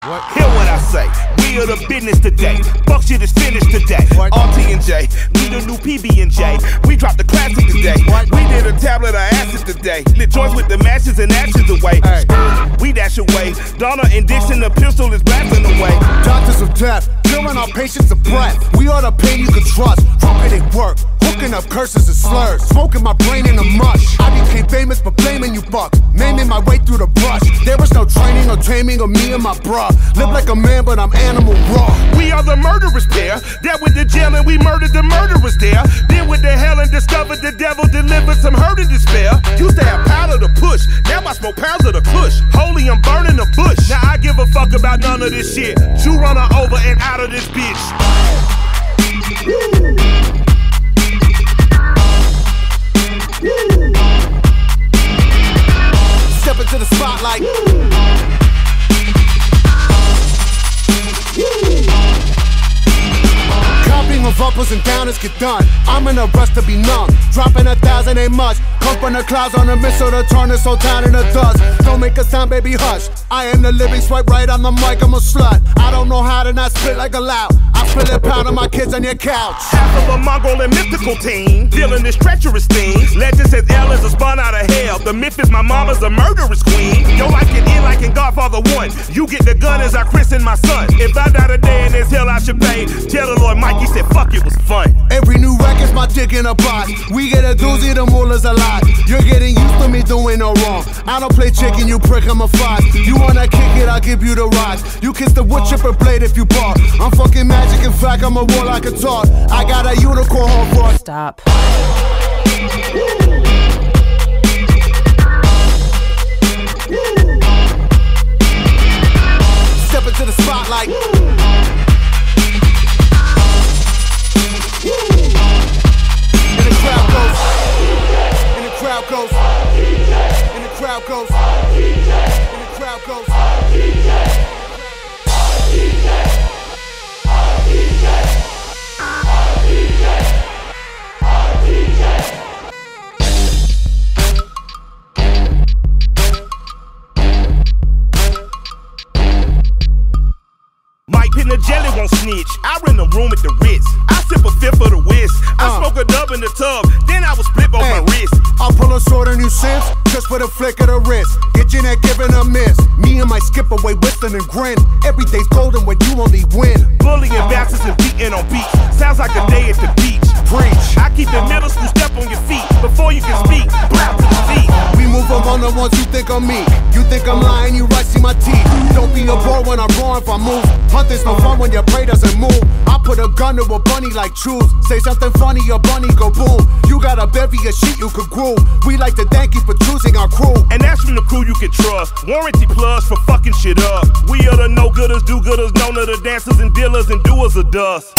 What? Hear what I say, we are the business today. Fuck shit is finished today. What? RT&J, we the new PB&J. We dropped the classic today. What? We did a tablet of acid today. Lit joints with the matches and ashes away. Hey. We dash away. Donna and Dixon, the pistol is blasting away. Doctors of death, killing our patients of breath. We are the pain you can trust. Trumpeting work, hooking up curses and slurs. Smoking my brain in the mush. I became famous for blaming you fucks. Naming my way through the brush. There was no training or taming of me and my bruh. Live like a man, but I'm animal raw. We are the murderers pair. That went to jail and we murdered the murderers there. Then went to hell and discovered the devil delivered some hurt and despair. Used to have powder to push. Now I smoke pounds of the kush. Holy, I'm burning the bush. Now I give a fuck about none of this shit. You run her over and out of this bitch. Step into the spotlight. Copying of uppers and downers get done. I'm in a rush to be numb. Dropping 1,000 ain't much. Come from the clouds on a missile to turn this whole town into dust. Don't make a sound, baby, hush. I am the living swipe right on the mic, I'm a slut. I don't know how to not spit like a loud. I feel it pounding my kids on your couch. Half of a Mongol and mystical team, dealing this treacherous thing. Legend says Elle is a spun out of hell. The myth is my mama's a murderous queen. Yo, I can end like in Godfather 1. You get the gun as I christen my son. If I die today in this hell, I should pay. Tell the Lord Mikey said, fuck, it was fun. Every new record's my dick in a box. We get a doozy, the moolah's a lot. You're getting used to me doing no wrong. I don't play chicken, you prick, I'm a fox. You wanna kick it, I'll give you the rocks. You kiss the wood chipper blade if you bark. I'm fucking magic, in fact, I'm a warlock of talk. I got a unicorn horn for. Stop. Step into the spotlight. And the crowd goes. And the crowd goes. And the crowd goes. And the crowd goes. Mike Pin the jelly won't snitch. I rent a room at the Ritz. I sip a fifth of the whiz. I smoke a dub in the tub. Then I was split on my wrist. I'll pull a sword on you since, just for the flick of the wrist. Get you that giving a miss. Me and my skip away whistling and grin. Every day's golden when you only win. Bullying bastards and beating on beats. Sounds like a day at the beach. Preach. I keep the middle school step on your feet. Before you can speak, blow to the feet. We move on the ones you think of me. You think I'm lying, you right, see my teeth. Don't be a bore when I'm raw if I move. Hunting's no fun when your prey doesn't move. I put a gun to a bunny like truth. Say something funny, your bunny go boom. You got a bevy of shit you could groove. We like to thank you for choosing our crew. And that's from the crew you can trust. Warranty plus for fucking shit up. We are the no-gooders, do-gooders, known to the dancers and dealers and doers of dust.